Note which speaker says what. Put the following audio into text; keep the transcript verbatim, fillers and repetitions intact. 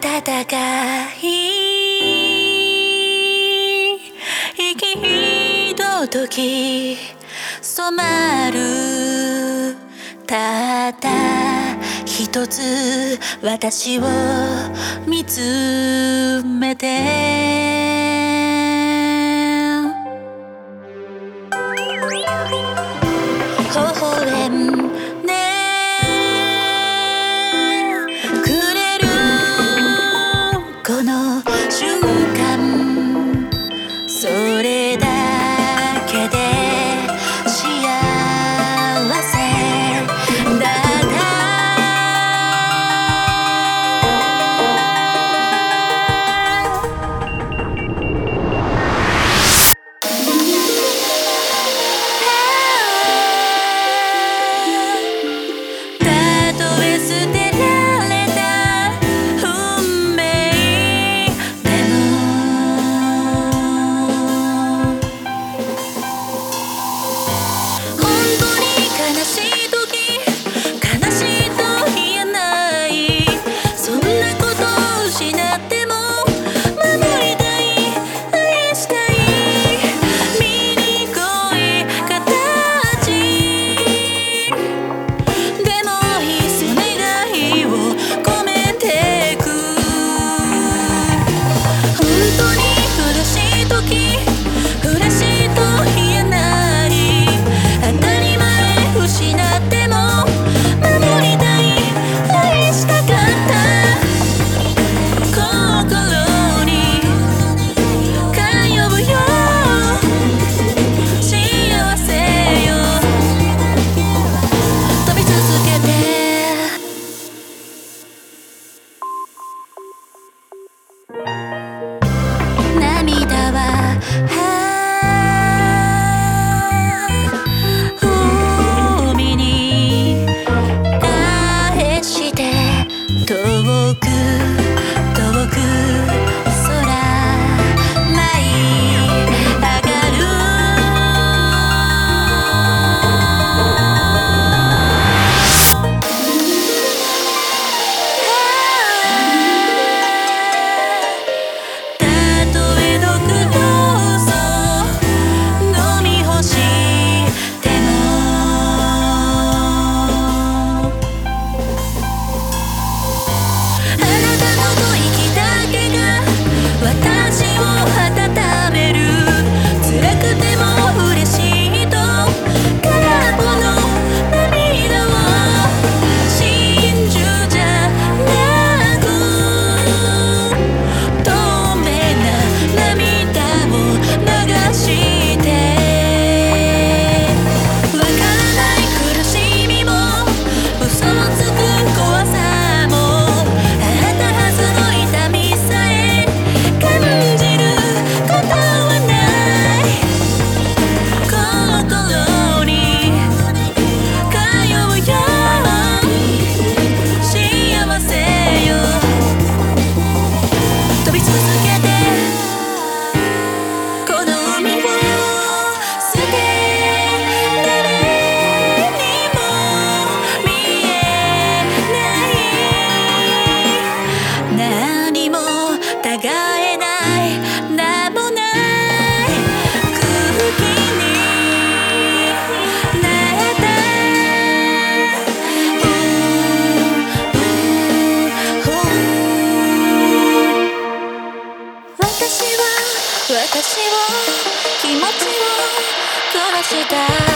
Speaker 1: 戦い息ひととき染まるたった一つ私を見つめて微笑んでくれるこの瞬間それだけで幸せだったたとえ捨てられた運命でも本当に悲しい時悲しいと言えないそんなことを失っても守りたい愛したい醜い形でもいっそ願いを込めてく本当に苦しい時嬉しいと言えない当たり前失っても守りたい愛したかった心に通うよ幸せよ飛び続けて涙は海に返して遠く遠く空舞い上がるたとえ毒どうぞ飲み干してもあなたの吐息だけが私を温める辛くても嬉しいと空っぽの涙を真珠じゃなく透明な涙を流してわからない苦しみも嘘をつく怖さもあったはずの痛みさえ感じることはない心に通うよ幸せよ飛び続けてこの海を捨て誰にも見えない何もたがえない名もない空気になった私は私を気持ちを殺した